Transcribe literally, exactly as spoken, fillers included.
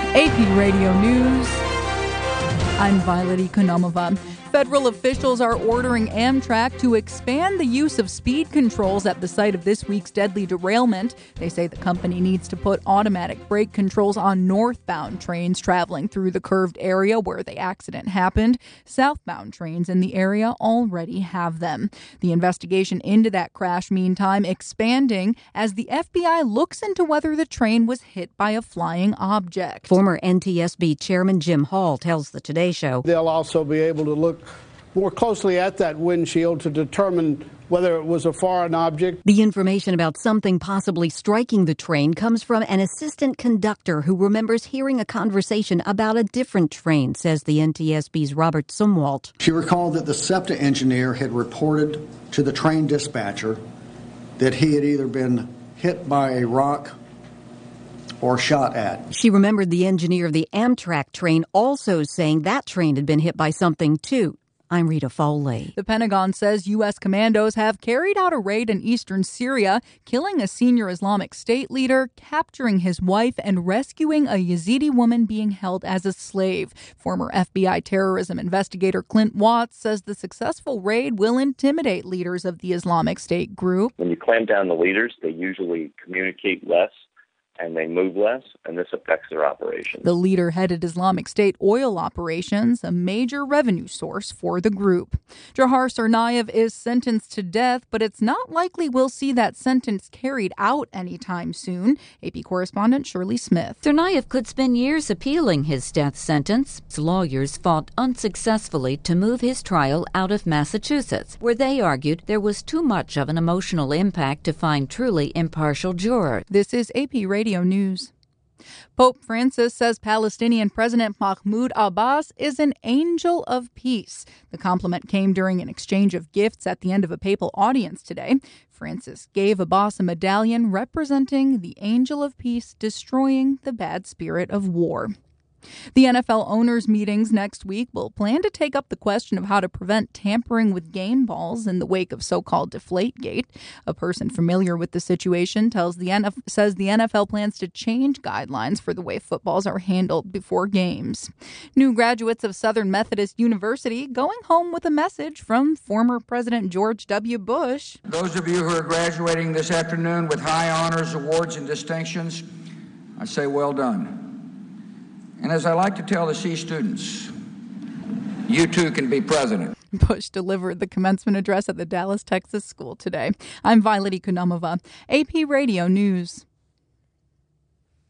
A P Radio News. I'm Violet Economova. Federal officials are ordering Amtrak to expand the use of speed controls at the site of this week's deadly derailment. They say the company needs to put automatic brake controls on northbound trains traveling through the curved area where the accident happened. Southbound trains in the area already have them. The investigation into that crash, meantime, expanding as the F B I looks into whether the train was hit by a flying object. Former N T S B Chairman Jim Hall tells the Today Show they'll also be able to look more closely at that windshield to determine whether it was a foreign object. The information about something possibly striking the train comes from an assistant conductor who remembers hearing a conversation about a different train, says the N T S B's Robert Sumwalt. She recalled that the SEPTA engineer had reported to the train dispatcher that he had either been hit by a rock or shot at. She remembered the engineer of the Amtrak train also saying that train had been hit by something, too. I'm Rita Foley. The Pentagon says U S commandos have carried out a raid in eastern Syria, killing a senior Islamic State leader, capturing his wife, and rescuing a Yazidi woman being held as a slave. Former F B I terrorism investigator Clint Watts says the successful raid will intimidate leaders of the Islamic State group. When you clamp down the leaders, they usually communicate less and they move less, and this affects their operations. The leader headed Islamic State oil operations, a major revenue source for the group. Jahar Tsarnaev is sentenced to death, but it's not likely we'll see that sentence carried out anytime soon. A P correspondent Shirley Smith. Tsarnaev could spend years appealing his death sentence. His lawyers fought unsuccessfully to move his trial out of Massachusetts, where they argued there was too much of an emotional impact to find truly impartial jurors. This is A P Radio News. Pope Francis says Palestinian President Mahmoud Abbas is an angel of peace. The compliment came during an exchange of gifts at the end of a papal audience today. Francis gave Abbas a medallion representing the angel of peace destroying the bad spirit of war. The N F L owners' meetings next week will plan to take up the question of how to prevent tampering with game balls in the wake of so-called Deflategate. A person familiar with the situation tells the N F L says the N F L plans to change guidelines for the way footballs are handled before games. New graduates of Southern Methodist University going home with a message from former President George W. Bush. Those of you who are graduating this afternoon with high honors, awards, and distinctions, I say well done. And as I like to tell the C students, you too can be president. Bush delivered the commencement address at the Dallas, Texas school today. I'm Violet Economova, A P Radio News.